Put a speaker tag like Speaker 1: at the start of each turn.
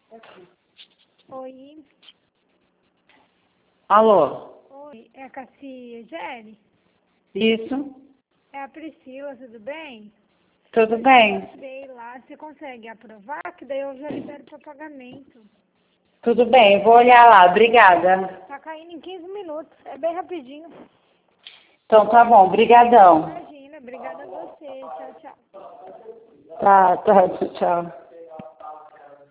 Speaker 1: Oi.
Speaker 2: Alô?
Speaker 1: Oi, é a Cassiegele?
Speaker 2: Isso?
Speaker 1: É a Priscila, tudo bem?
Speaker 2: Tudo bem?
Speaker 1: Sei lá, você consegue aprovar? Que daí eu já libero para pagamento.
Speaker 2: Tudo bem, vou olhar lá. Obrigada.
Speaker 1: Tá caindo em 15 minutos, é bem rapidinho.
Speaker 2: Então tá bom, brigadão.
Speaker 1: Imagina, obrigada a você. Tchau, tchau.
Speaker 2: Tá, tchau.